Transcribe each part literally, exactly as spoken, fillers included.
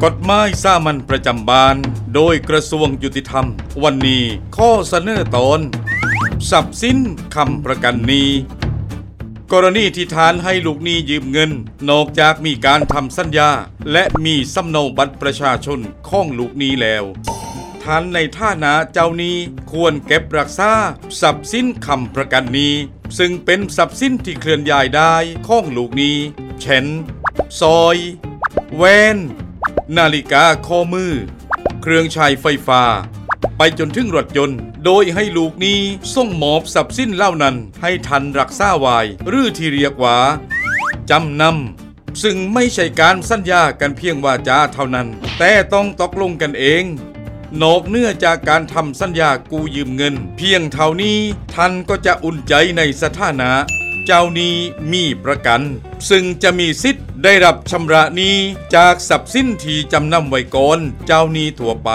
กฎหมายสามัญประจำบ้านโดยกระทรวงยุติธรรมวันนี้ข้อเสนอตอนทรัพย์สินคำประกันหนี้กรณีที่ทานให้ลูกหนี้ยืมเงินนอกจากมีการทำสัญญาและมีสำเนาบัตรประชาชนของลูกหนี้แล้วท่านในฐานะเจ้าหนี้ควรเก็บรักษาทรัพย์สินคำประกันหนี้ซึ่งเป็นทรัพย์สินที่เคลื่อนย้ายได้ของลูกหนี้เช่นสร้อยแหวนนาฬิกาข้อมือเครื่องใช้ไฟฟ้าไปจนถึงรถยนต์โดยให้ลูกหนี้ส่งมอบทรัพย์สินเหล่านั้นให้ทันรักษาไว้หรือที่เรียกว่าจำนำซึ่งไม่ใช่การสัญญากันเพียงวาจาเท่านั้นแต่ต้องตกลงกันเองนอกเหนือจากการทำสัญญากู้ยืมเงินเพียงเท่านี้ท่านก็จะอุ่นใจในสถานะเจ้าหนี้มีประกันซึ่งจะมีสิทธิ์ได้รับชำระหนี้จากทรัพย์สินที่จำนำไว้ก่อนเจ้าหนี้ทั่วไป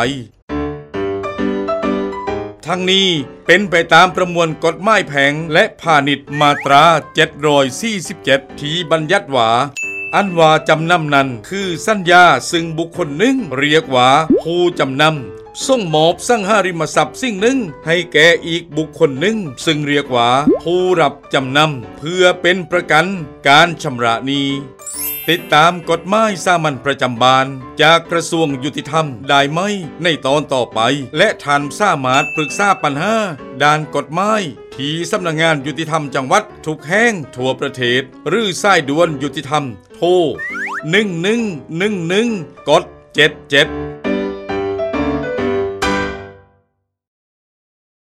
ทั้งนี้เป็นไปตามประมวลกฎหมายแพ่งและพาณิชย์มาตราเจ็ดร้อยสี่สิบเจ็ดที่บัญญัติว่าอันว่าจำนำนั้นคือสัญญาซึ่งบุคคลหนึ่งเรียกว่าผู้จำนำส่งมอบสังหาริมทรัพย์สิ่งหนึ่งให้แก่อีกบุคคลหนึ่งซึ่งเรียกว่าผู้รับจำนำเพื่อเป็นประกันการชำระหนี้ติดตามกฎหมายสามัญประจำบ้านจากกระทรวงยุติธรรมได้ไหมในตอนต่อไปและท่านสามารถปรึกษาปัญหาด้านกฎหมายที่สำนักงานยุติธรรมจังหวัดทุกแห่งทั่วประเทศหรือสายด่วนยุติธรรมโทรหนึ่งหนึ่งหนึ่งหนึ่งกดเจ็ดเจ็ด